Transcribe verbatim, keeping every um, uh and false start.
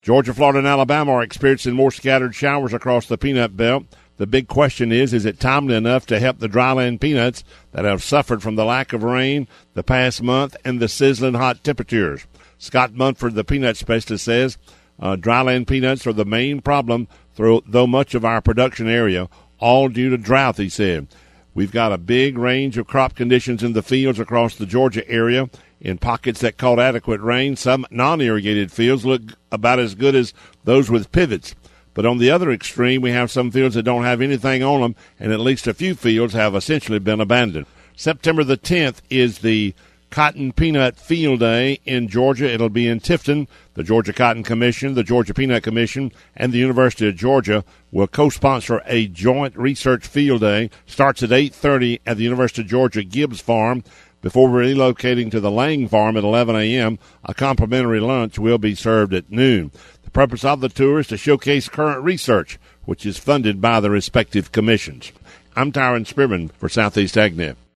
Georgia, Florida, and Alabama are experiencing more scattered showers across the peanut belt. The big question is, is it timely enough to help the dryland peanuts that have suffered from the lack of rain the past month and the sizzling hot temperatures? Scott Munford, the peanut specialist, says uh, dryland peanuts are the main problem, through, though much of our production area, all due to drought, he said. We've got a big range of crop conditions in the fields across the Georgia area. In pockets that caught adequate rain, some non-irrigated fields look about as good as those with pivots. But on the other extreme, we have some fields that don't have anything on them, and at least a few fields have essentially been abandoned. September the tenth is the Cotton Peanut Field Day in Georgia. It'll be in Tifton. The Georgia Cotton Commission, the Georgia Peanut Commission, and the University of Georgia will co-sponsor a joint research field day. Starts at eight thirty at the University of Georgia Gibbs Farm. Before relocating to the Lang Farm at eleven a.m., a complimentary lunch will be served at noon. The purpose of the tour is to showcase current research, which is funded by the respective commissions. I'm Tyron Spearman for Southeast AgNet.